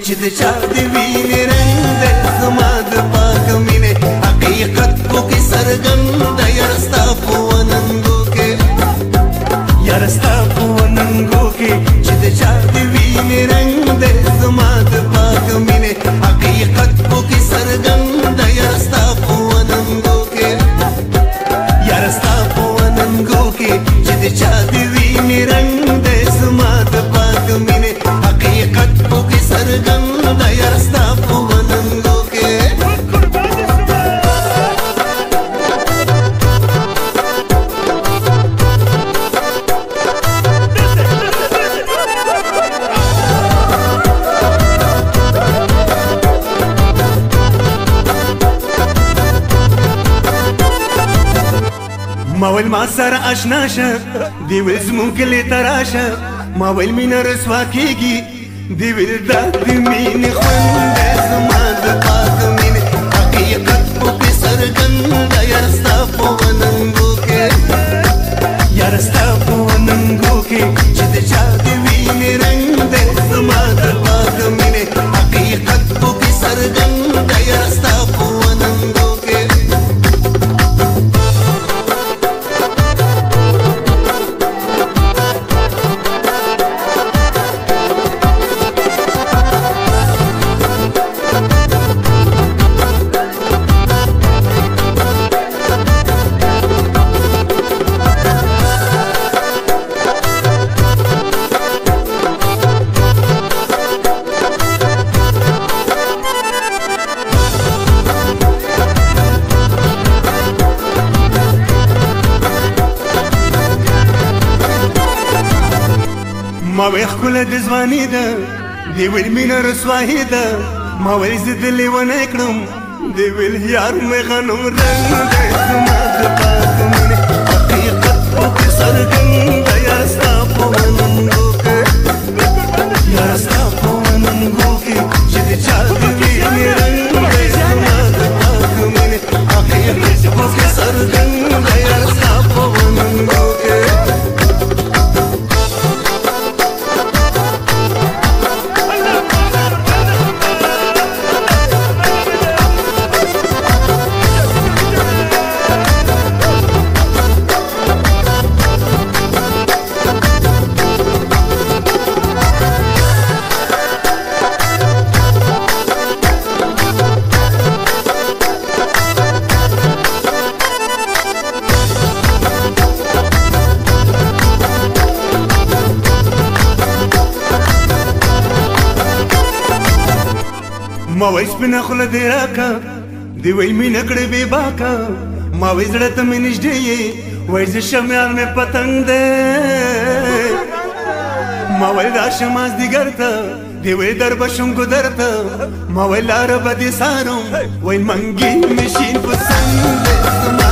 چې د چا د وینې رنګ دی زما د پاک مینې حقیقت پکې څرګند دی یاره ستا په وننګو کې یاره ستا په وننګو کې چې د چا د وینې رنګ دی زما د پاک مینې حقیقت پکې څرګند دی یاره ستا په وننګو کې یاره ستا په وننګو کې چې د چا د وینې رنګ دی زما د پاک مینې حقیقت پکې څرګند دی یاره ستا په وننګو کې ما ویل ما سره اشنا شه دی ویل زمون کلی ته راشه ما ویل مینه رسوا کېږي دی ویل دا د مینې خوند دی زما د پاک مینې حقیقت پکې څرګند دی یاره ستا په وننګو کې یاره ستا په وننګو کې چې د چا د وینې رنګ دی زما د پاک مینې حقیقت پکې څرګند دی یاره ستا په وننګو کې ما ویل ښکله د ځواني ده دی ویل مینه رسوایي ده ما ویل زه د لیونی کړم دی ویل یار مې غنم رنګ دی زما د پاک مینې حقیقت پکې څرګند دی یاره ستا په وننګو کې یاره ستا په وننګو کې چې د چا د وینې رنګ دی زما د پاک مینې حقیقت پکې څرګند دی یاره ستا په وننګو کې ما ویل سپینه خوله دې راکه دی ویل مینه کړې بې باکه ما ویل زړه ته مې نږدې یې ویل زه شمیان مې پتنګ دی ما ویل راشه مازدیګر ته دی ویل در به شم ګودر ته ما ویل لاره به دې څارم ویل منګي مې شین په سنګ دی